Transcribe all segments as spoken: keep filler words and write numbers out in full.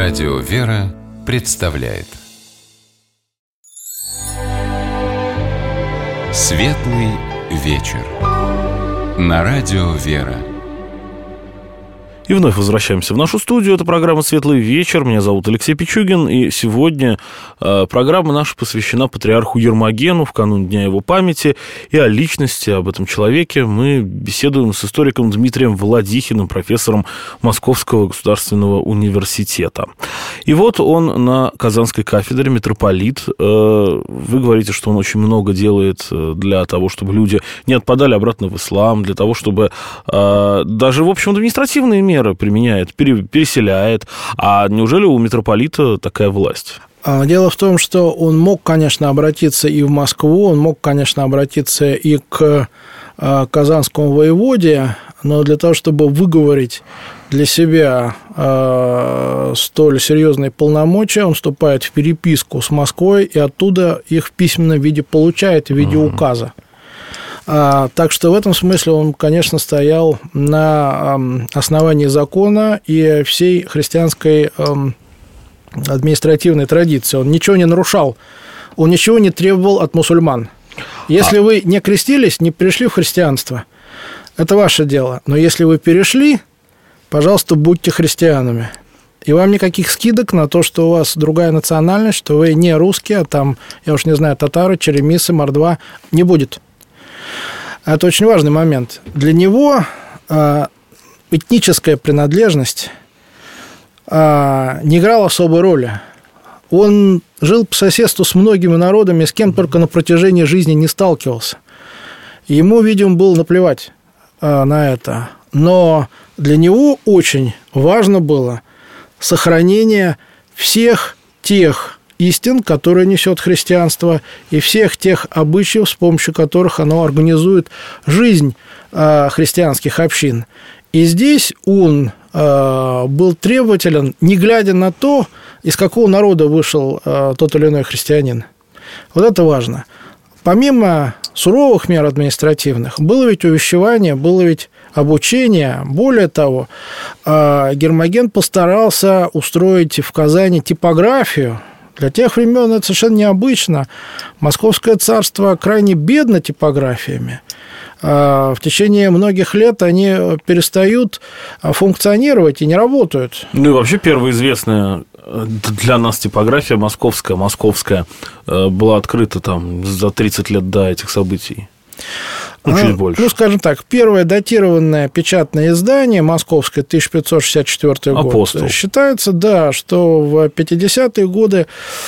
Радио «Вера» представляет Светлый вечер на Радио «Вера». И вновь возвращаемся в нашу студию. Это программа «Светлый вечер». Меня зовут Алексей Пичугин. И сегодня э, программа наша посвящена патриарху Ермогену в канун Дня его памяти. И о личности, об этом человеке мы беседуем с историком Дмитрием Владихиным, профессором Московского государственного университета. И вот он на Казанской кафедре, митрополит. Э, вы говорите, что он очень много делает для того, чтобы люди не отпадали обратно в ислам, для того, чтобы э, даже, в общем, административные меры применяет, переселяет. А неужели у митрополита такая власть? Дело в том, что он мог, конечно, обратиться и в Москву, он мог, конечно, обратиться и к казанскому воеводе, но для того, чтобы выговорить для себя столь серьезные полномочия, он вступает в переписку с Москвой и оттуда их в письменном виде получает, в виде uh-huh. указа. А, так что в этом смысле он, конечно, стоял на основании закона и всей христианской административной традиции. Он ничего не нарушал, он ничего не требовал от мусульман. Если а... вы не крестились, не пришли в христианство, это ваше дело. Но если вы перешли, пожалуйста, будьте христианами. И вам никаких скидок на то, что у вас другая национальность, что вы не русские, а там, я уж не знаю, татары, черемисы, мордва, не будет. Это очень важный момент. Для него этническая принадлежность не играла особой роли. Он жил по соседству с многими народами, с кем только на протяжении жизни не сталкивался. Ему, видимо, было наплевать на это. Но для него очень важно было сохранение всех тех истин, которые несет христианство, и всех тех обычаев, с помощью которых оно организует жизнь э, христианских общин. И здесь он э, был требователен, не глядя на то, из какого народа вышел э, тот или иной христианин. Вот это важно. Помимо суровых мер административных, было ведь увещевание, было ведь обучение. Более того, э, Ермоген постарался устроить в Казани типографию. Для тех времен это совершенно необычно. Московское царство крайне бедно типографиями. В течение многих лет они перестают функционировать и не работают. Ну и вообще первая известная для нас типография московская, московская была открыта там за тридцать лет до этих событий. Ну, чуть больше. Ну, скажем так, первое датированное печатное издание московское, тысяча пятьсот шестьдесят четвёртый год. Апостол. Считается, да, что в пятидесятые годы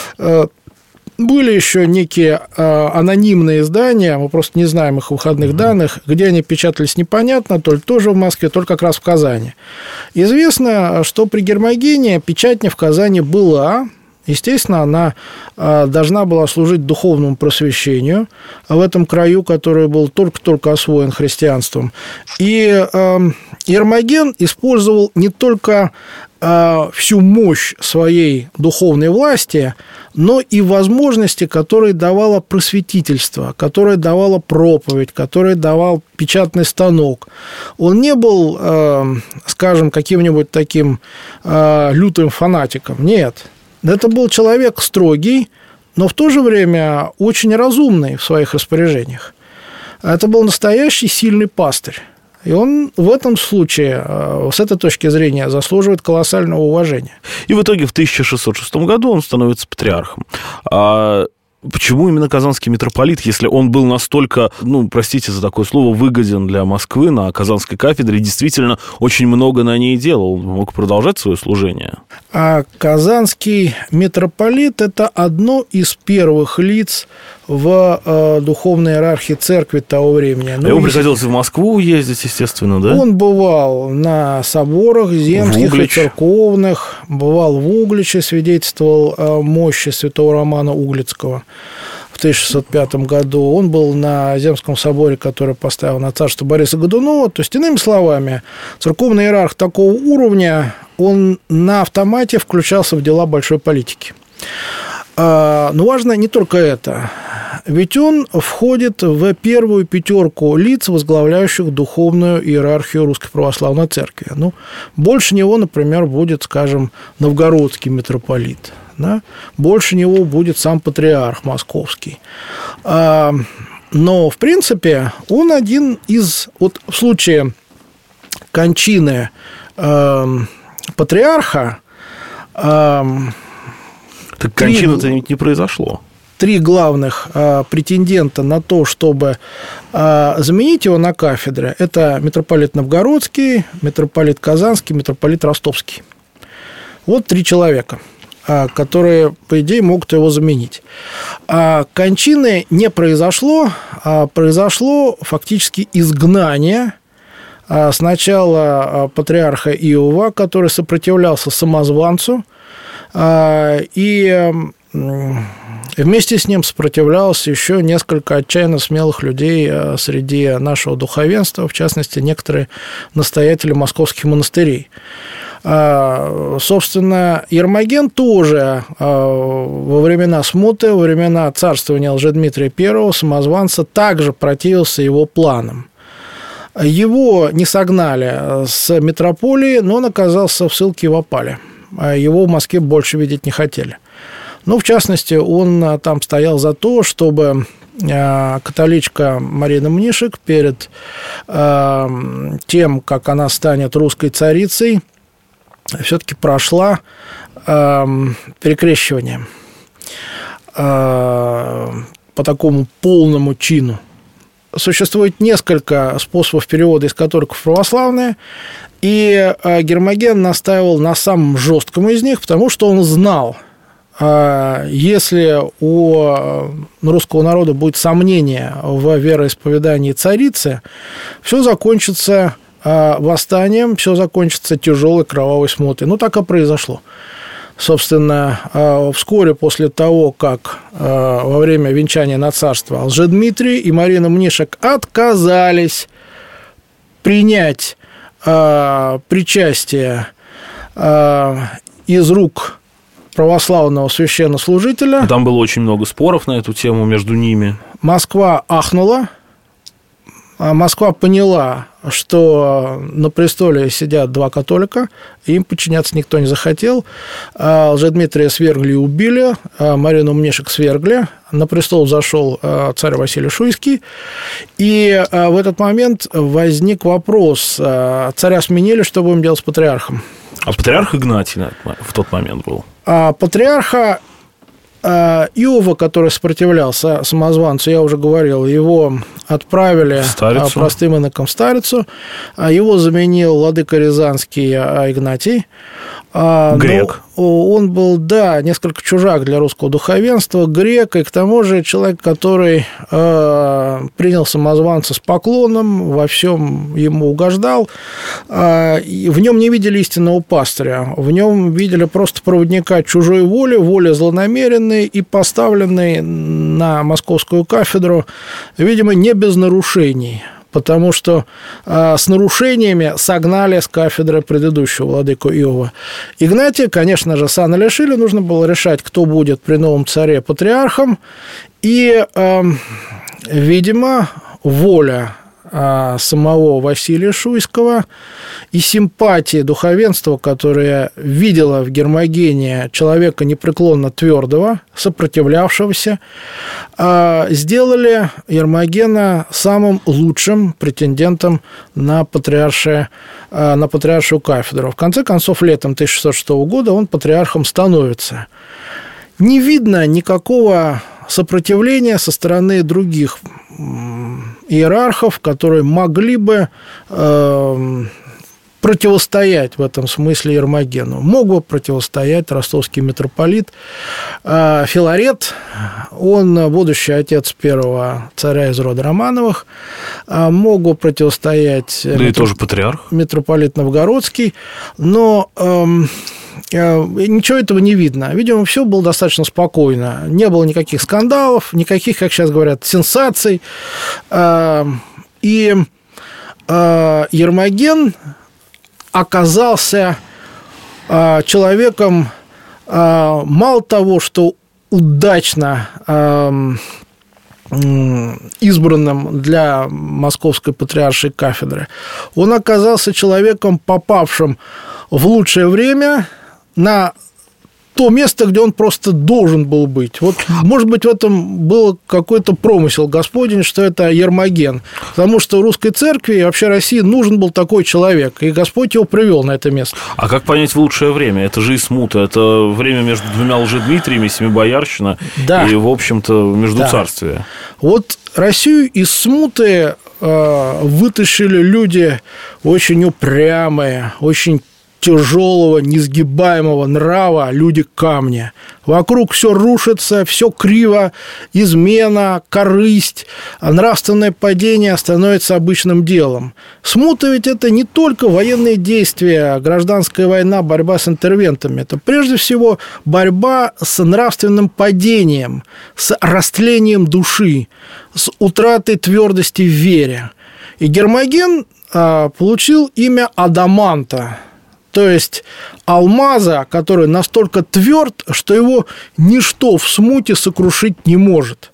были еще некие анонимные издания, мы просто не знаем их выходных uh-huh. данных, где они печатались непонятно, то ли тоже в Москве, то ли как раз в Казани. Известно, что при Ермогене печатня в Казани была. Естественно, она должна была служить духовному просвещению в этом краю, который был только-только освоен христианством. И Ермоген использовал не только всю мощь своей духовной власти, но и возможности, которые давало просветительство, которые давало проповедь, которые давал печатный станок. Он не был, скажем, каким-нибудь таким лютым фанатиком. Нет. Это был человек строгий, но в то же время очень разумный в своих распоряжениях. Это был настоящий сильный пастырь. И он в этом случае, с этой точки зрения, заслуживает колоссального уважения. И в итоге в тысяча шестьсот шестом году он становится патриархом. А почему именно казанский митрополит, если он был настолько, ну, простите за такое слово, выгоден для Москвы на Казанской кафедре, действительно очень много на ней делал, он мог продолжать свое служение? А казанский митрополит – это одно из первых лиц в э, духовной иерархии церкви того времени. Ну, ему приходилось в Москву ездить, естественно, да? Он бывал на соборах земских и церковных, бывал в Угличе, свидетельствовал о мощи святого Романа Углицкого в тысяча шестьсот пятом году. Он был на Земском соборе, который поставил на царство Бориса Годунова. То есть, иными словами, церковный иерарх такого уровня, он на автомате включался в дела большой политики. Но важно не только это. Ведь он входит в первую пятерку лиц, возглавляющих духовную иерархию Русской Православной Церкви. Ну, больше него, например, будет, скажем, новгородский митрополит. Да? Больше него будет сам патриарх московский. Но, в принципе, он один из... Вот в случае кончины э, патриарха... Э, так кончина-то три... ведь не произошло. Три главных э, претендента на то, чтобы э, заменить его на кафедре, это митрополит Новгородский, митрополит Казанский, митрополит Ростовский. Вот три человека, э, которые, по идее, могут его заменить. А кончины не произошло, а произошло фактически изгнание э, сначала э, патриарха Иова, который сопротивлялся самозванцу, э, и... Э, Вместе с ним сопротивлялось еще несколько отчаянно смелых людей среди нашего духовенства, в частности, некоторые настоятели московских монастырей. Собственно, Ермоген тоже во времена смуты, во времена царствования Лжедмитрия Первого, самозванца, также противился его планам. Его не согнали с митрополии, но он оказался в ссылке в опале. Его в Москве больше видеть не хотели. Ну, в частности, он там стоял за то, чтобы католичка Марина Мнишек перед тем, как она станет русской царицей, все-таки прошла перекрещивание по такому полному чину. Существует несколько способов перевода из католиков в православные, и Гермоген настаивал на самом жестком из них, потому что он знал, если у русского народа будет сомнение в вероисповедании царицы, все закончится восстанием, все закончится тяжелой кровавой смутой. Ну, так и произошло. Собственно, вскоре после того, как во время венчания на царство Лжедмитрий и Марина Мнишек отказались принять причастие из рук православного священнослужителя. Там было очень много споров на эту тему между ними. Москва ахнула. Москва поняла, что на престоле сидят два католика, им подчиняться никто не захотел. Лжедмитрия свергли и убили, Марину Мнишек свергли, на престол зашел царь Василий Шуйский, и в этот момент возник вопрос: царя сменили, что будем делать с патриархом? А патриарх Игнатий в тот момент был? А патриарха Иова, который сопротивлялся самозванцу, я уже говорил, его отправили Старицу. простым иноком в Старицу, его заменил владыка Рязанский Игнатий. Грек. Но он был, да, несколько чужак для русского духовенства, грек, и к тому же человек, который э, принял самозванца с поклоном, во всем ему угождал. Э, в нем не видели истинного пастыря, в нем видели просто проводника чужой воли, воли злонамеренной и поставленной на московскую кафедру, видимо, не без нарушений. Потому что э, с нарушениями согнали с кафедры предыдущего владыку Иова. Игнатия, конечно же, сана лишили, нужно было решать, кто будет при новом царе патриархом. И, э, видимо, воля э, самого Василия Шуйского и симпатии духовенства, которое видело в Гермогене человека непреклонно твердого, сопротивлявшегося, сделали Ермогена самым лучшим претендентом на, патриаршие, на патриаршую кафедру. В конце концов, летом тысяча шестьсот шестого года он патриархом становится. Не видно никакого сопротивления со стороны других иерархов, которые могли бы э, противостоять в этом смысле Ермогену. Мог бы противостоять ростовский митрополит э, Филарет, он будущий отец первого царя из рода Романовых, э, мог бы противостоять да митроп... и тоже патриарх. Митрополит Новгородский, но... Э, ничего этого не видно. Видимо, все было достаточно спокойно. Не было никаких скандалов, никаких, как сейчас говорят, сенсаций. И Ермоген оказался человеком, мало того, что удачно избранным для Московской патриаршей кафедры, он оказался человеком, попавшим в лучшее время на то место, где он просто должен был быть. Вот, может быть, в этом был какой-то промысел Господень, что это Ермоген. Потому что русской церкви и вообще России нужен был такой человек, и Господь его привел на это место. А как понять в лучшее время? Это же и смута, это время между двумя лжедмитриями, Семибоярщина, да. И, в общем-то, междуцарствие. Да. Вот Россию из смуты э, вытащили люди очень упрямые, очень тяжелого, несгибаемого нрава, люди камня. Вокруг все рушится, все криво, измена, корысть, нравственное падение становится обычным делом. Смута ведь это не только военные действия, гражданская война, борьба с интервентами. Это прежде всего борьба с нравственным падением, с растлением души, с утратой твердости в вере. И Гермоген а, получил имя Адаманта, то есть алмаза, который настолько тверд, что его ничто в смуте сокрушить не может.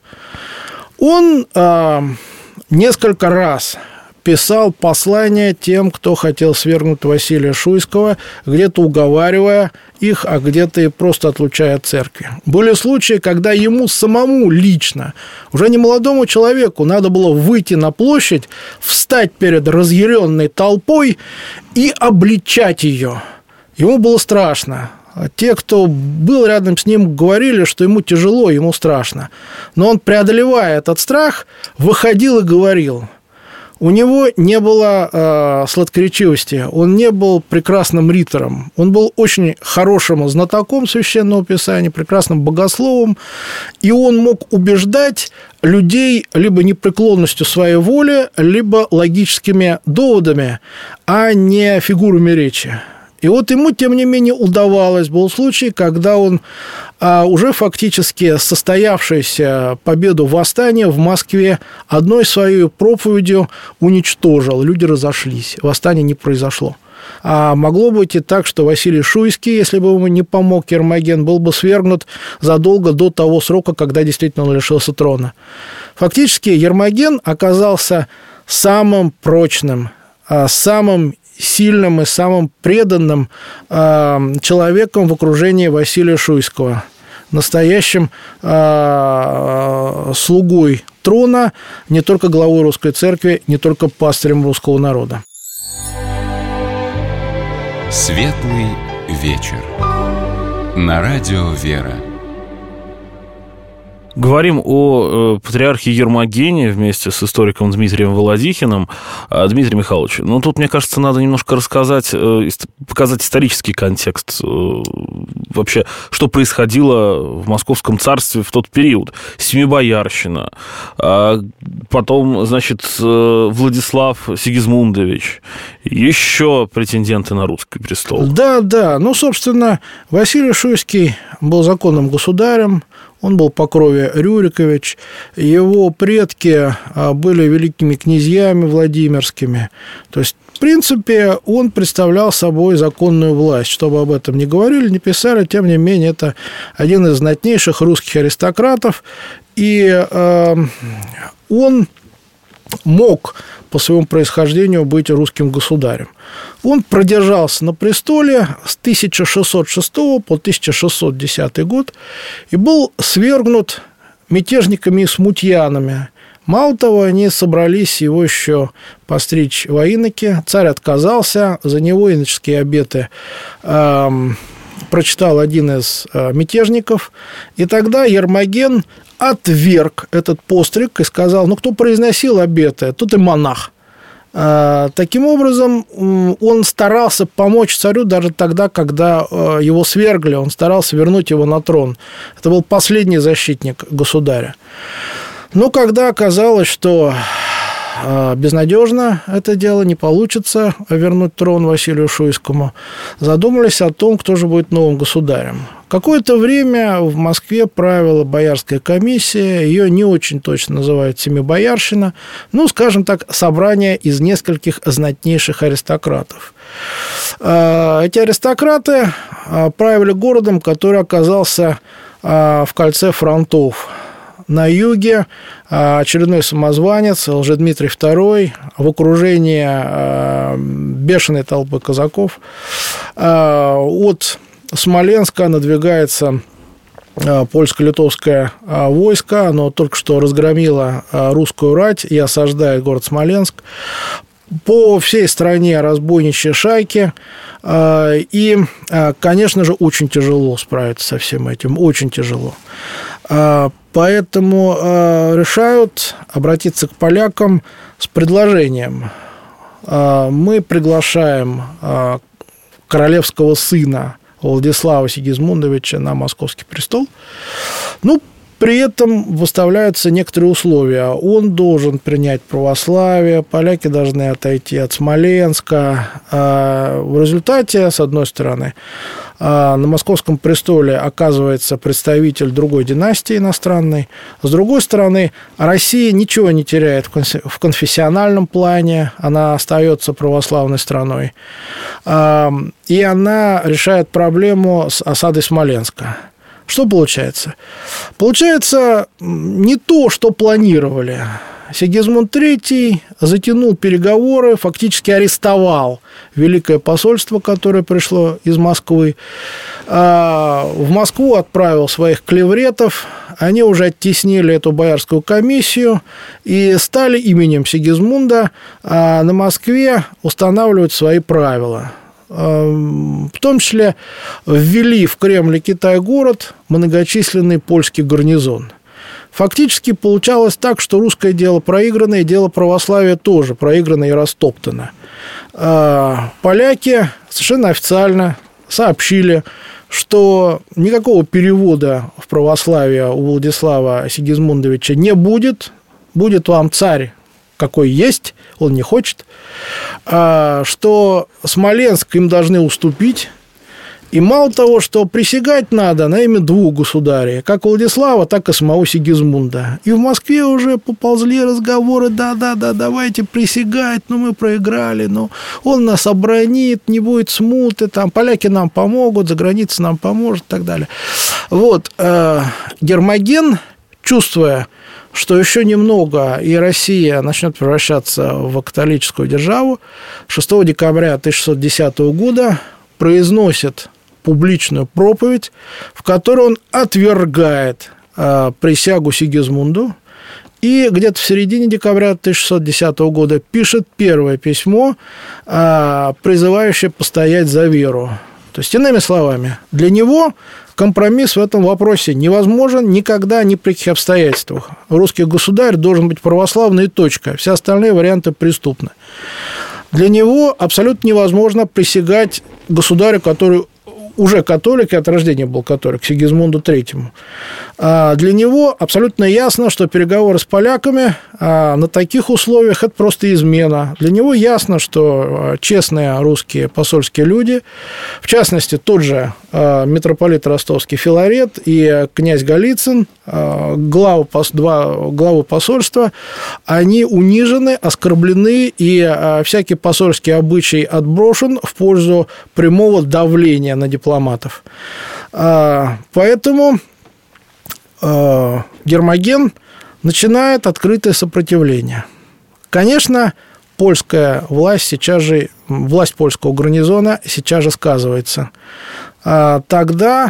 Он э, несколько раз писал послания тем, кто хотел свергнуть Василия Шуйского, где-то уговаривая их, а где-то и просто отлучая от церкви. Были случаи, когда ему самому лично, уже не молодому человеку, надо было выйти на площадь, встать перед разъяренной толпой и обличать ее. Ему было страшно. Те, кто был рядом с ним, говорили, что ему тяжело, ему страшно. Но он, преодолевая этот страх, выходил и говорил. У него не было э, сладкоречивости, он не был прекрасным ритором, он был очень хорошим знатоком Священного Писания, прекрасным богословом, и он мог убеждать людей либо непреклонностью своей воли, либо логическими доводами, а не фигурами речи. И вот ему, тем не менее, удавалось. Был случай, когда он а, уже фактически состоявшуюся победу восстания в Москве одной своей проповедью уничтожил. Люди разошлись. Восстание не произошло. А могло быть и так, что Василий Шуйский, если бы ему не помог Ермоген, был бы свергнут задолго до того срока, когда действительно он лишился трона. Фактически Ермоген оказался самым прочным, самым сильным и самым преданным э, человеком в окружении Василия Шуйского, настоящим э, слугой трона, не только главой русской церкви, не только пастырем русского народа. Светлый вечер. На радио «Вера». Говорим о э, патриархе Ермогене вместе с историком Дмитрием Володихиным. А, Дмитрий Михайлович, ну тут, мне кажется, надо немножко рассказать, э, показать исторический контекст. Э, вообще, что происходило в Московском царстве в тот период. Семибоярщина, а потом, значит, э, Владислав Сигизмундович, еще претенденты на русский престол. Да, да. Ну, собственно, Василий Шуйский был законным государем. Он был по крови Рюрикович, его предки были великими князьями владимирскими. То есть, в принципе, он представлял собой законную власть. Чтобы об этом не говорили, не писали, тем не менее, это один из знатнейших русских аристократов. И э, он мог по своему происхождению быть русским государем. Он продержался на престоле с тысяча шестьсот шестого по тысяча шестьсот десятый год и был свергнут мятежниками и смутьянами. Мало того, они собрались его еще постричь во иноки. Царь отказался, за него иноческие обеты э, прочитал один из э, мятежников, и тогда Ермоген отверг этот постриг и сказал, ну, кто произносил обеты, тот и монах. Таким образом, он старался помочь царю даже тогда, когда его свергли, он старался вернуть его на трон. Это был последний защитник государя. Но когда оказалось, что безнадежно это дело, не получится вернуть трон Василию Шуйскому, задумались о том, кто же будет новым государем. Какое-то время в Москве правила боярская комиссия, ее не очень точно называют Семибоярщина, ну, скажем так, собрание из нескольких знатнейших аристократов. Эти аристократы правили городом, который оказался в кольце фронтов. на юге очередной самозванец Лжедмитрий второй в окружении бешеной толпы казаков от Смоленска надвигается польско-литовское войско. Оно только что разгромило русскую рать и осаждает город Смоленск. По всей стране разбойничьи шайки, и, конечно же, очень тяжело справиться со всем этим, очень тяжело. Поэтому решают обратиться к полякам с предложением. Мы приглашаем королевского сына Владислава Сигизмундовича на московский престол. Ну, при этом выставляются некоторые условия. Он должен принять православие, поляки должны отойти от Смоленска. В результате, с одной стороны, на московском престоле оказывается представитель другой династии иностранной. С другой стороны, Россия ничего не теряет в конфессиональном плане, она остается православной страной. И она решает проблему с осадой Смоленска. Что получается? Получается не то, что планировали. Сигизмунд третий затянул переговоры, фактически арестовал Великое посольство, которое пришло из Москвы. В Москву отправил своих клевретов. Они уже оттеснили эту боярскую комиссию и стали именем Сигизмунда на Москве устанавливать свои правила. В том числе ввели в Кремль и Китай город многочисленный польский гарнизон. Фактически получалось так, что русское дело проиграно, и дело православия тоже проиграно и растоптано. Поляки совершенно официально сообщили, что никакого перевода в православие у Владислава Сигизмундовича не будет. Будет вам царь какой есть, он не хочет, что Смоленск им должны уступить. И мало того, что присягать надо на имя двух государей, как Владислава, так и самого Сигизмунда. И в Москве уже поползли разговоры: да-да-да, давайте присягать, но мы проиграли, но он нас оборонит, не будет смуты, там, поляки нам помогут, за границей нам поможет и так далее. Вот, Гермоген, чувствуя, что еще немного, и Россия начнет превращаться в католическую державу, шестого декабря тысяча шестьсот десятого года произносит публичную проповедь, в которой он отвергает э, присягу Сигизмунду, и где-то в середине декабря тысяча шестьсот десятого года пишет первое письмо, э, призывающее постоять за веру. То есть, иными словами, для него компромисс в этом вопросе невозможен никогда, ни при каких обстоятельствах. Русский государь должен быть православный, и точка. Все остальные варианты преступны. Для него абсолютно невозможно присягать государю, который уже католик, и от рождения был католик, Сигизмунду третьему. Для него абсолютно ясно, что переговоры с поляками на таких условиях – это просто измена. Для него ясно, что честные русские посольские люди, в частности, тот же митрополит ростовский Филарет и князь Голицын, главы, два главы посольства, они унижены, оскорблены, и всякий посольский обычай отброшен в пользу прямого давления на дипломатов. Поэтому Гермоген начинает открытое сопротивление. Конечно, польская власть сейчас же, власть польского гарнизона сейчас же сказывается. Тогда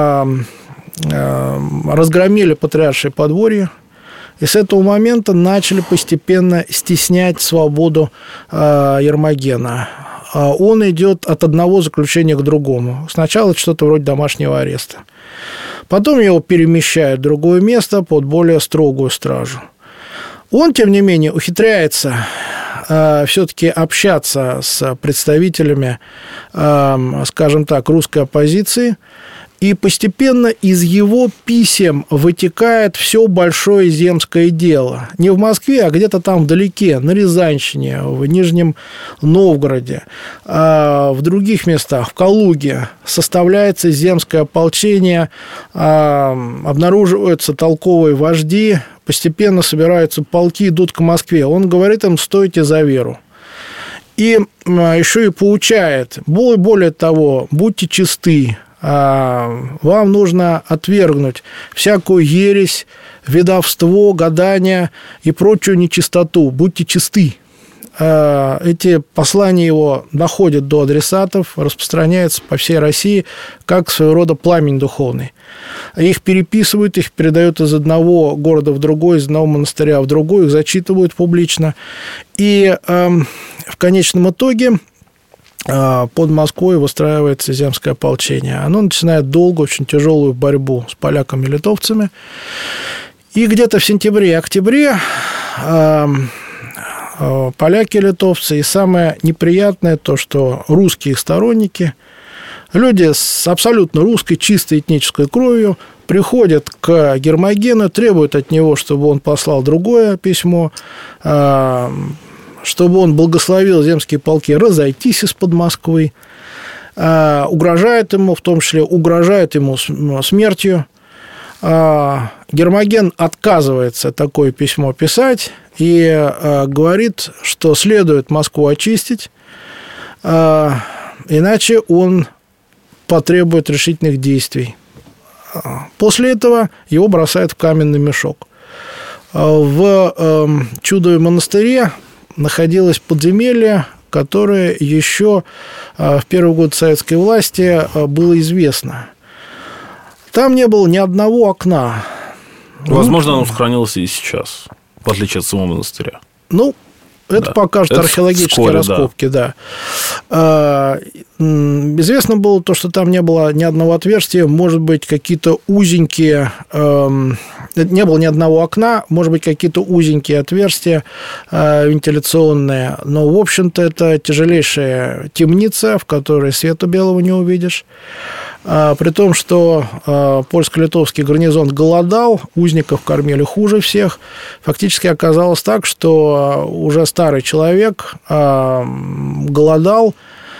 разгромили патриаршее подворье, и с этого момента начали постепенно стеснять свободу Гермогена. Он идет от одного заключения к другому. Сначала это что-то вроде домашнего ареста. Потом его перемещают в другое место под более строгую стражу. Он, тем не менее, ухитряется э, все-таки общаться с представителями, э, скажем так, русской оппозиции, и постепенно из его писем вытекает все большое земское дело. Не в Москве, а где-то там вдалеке, на Рязанщине, в Нижнем Новгороде, в других местах, в Калуге составляется земское ополчение, обнаруживаются толковые вожди, постепенно собираются полки, идут к Москве. Он говорит им: стойте за веру. И еще и поучает: более того, будьте чисты, вам нужно отвергнуть всякую ересь, ведовство, гадание и прочую нечистоту. Будьте чисты. Эти послания его доходят до адресатов, распространяются по всей России, как своего рода пламень духовный. Их переписывают, их передают из одного города в другой, из одного монастыря в другой, их зачитывают публично. И э, в конечном итоге э, под Москвой выстраивается земское ополчение. Оно начинает долгую, очень тяжелую борьбу с поляками и литовцами. И где-то в сентябре-октябре э, поляки, литовцы, и самое неприятное то, что русские сторонники, люди с абсолютно русской, чистой этнической кровью, приходят к Гермогену, требуют от него, чтобы он послал другое письмо, чтобы он благословил земские полки разойтись из-под Москвы, угрожают ему, в том числе угрожают ему смертью. Гермоген отказывается такое письмо писать и э, говорит, что следует Москву очистить, э, иначе он потребует решительных действий. После этого его бросают в каменный мешок. В э, Чудове монастыре находилось подземелье, которое еще э, в первый год советской власти э, было известно. Там не было ни одного окна. Возможно, оно сохранилось и сейчас, в отличие от самого монастыря. Ну, это да. покажут это археологические вскоре, раскопки, да. да. Известно было то, что там не было ни одного отверстия, может быть, какие-то узенькие... Не было ни одного окна, может быть, какие-то узенькие отверстия вентиляционные. Но, в общем-то, это тяжелейшая темница, в которой света белого не увидишь. При том, что польско-литовский гарнизон голодал, узников кормили хуже всех, фактически оказалось так, что уже старый человек голодал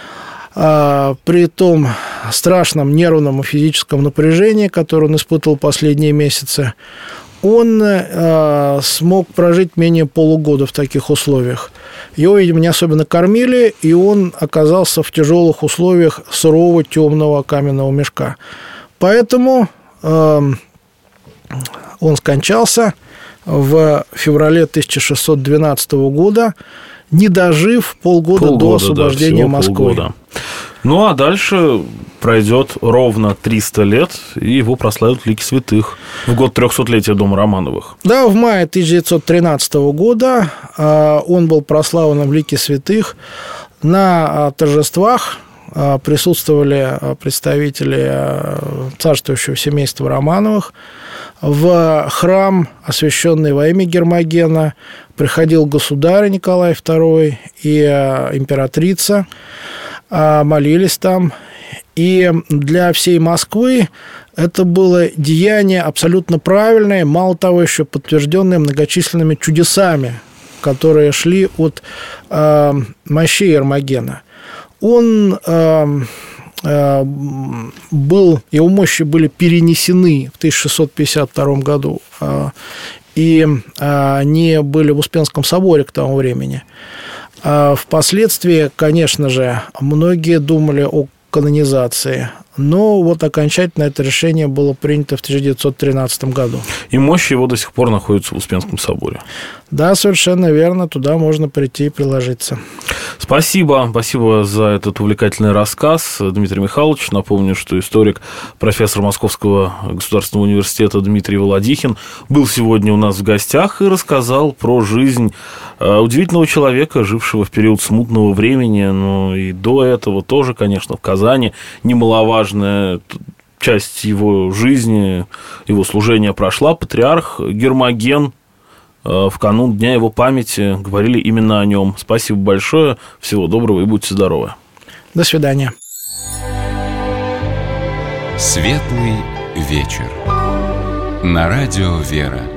при том страшном нервном и физическом напряжении, которое он испытывал последние месяцы. Он э, смог прожить менее полугода в таких условиях. Его, видимо, не особенно кормили, и он оказался в тяжелых условиях сурового темного каменного мешка. Поэтому э, он скончался в феврале тысяча шестьсот двенадцатого года, не дожив полгода, полгода до освобождения да, Москвы. Полгода. Ну, а дальше пройдет ровно триста лет, и его прославят в лике святых в год трехсотлетия дома Романовых. Да, в мае тысяча девятьсот тринадцатого года он был прославлен в лике святых. На торжествах присутствовали представители царствующего семейства Романовых. В храм, освященный во имя Гермогена, приходил государь Николай второй и императрица, молились там. И для всей Москвы это было деяние абсолютно правильное, мало того, еще подтвержденное многочисленными чудесами, которые шли от э, мощей Гермогена. Он э, э, был, его мощи были перенесены в тысяча шестьсот пятьдесят втором году, э, и э, они были в Успенском соборе к тому времени. Э, впоследствии, конечно же, многие думали о канонизации, но вот окончательно это решение было принято в тысяча девятьсот тринадцатом году. И мощи его до сих пор находятся в Успенском соборе. Да, совершенно верно, туда можно прийти и приложиться. Спасибо, спасибо за этот увлекательный рассказ, Дмитрий Михайлович. Напомню, что историк, профессор Московского государственного университета Дмитрий Володихин был сегодня у нас в гостях и рассказал про жизнь удивительного человека, жившего в период смутного времени, но и до этого тоже, конечно, в Казани немаловажная часть его жизни, его служения прошла. Патриарх Гермоген. В канун Дня его памяти говорили именно о нем. Спасибо большое, всего доброго и будьте здоровы. До свидания. Светлый вечер. На радио «Вера».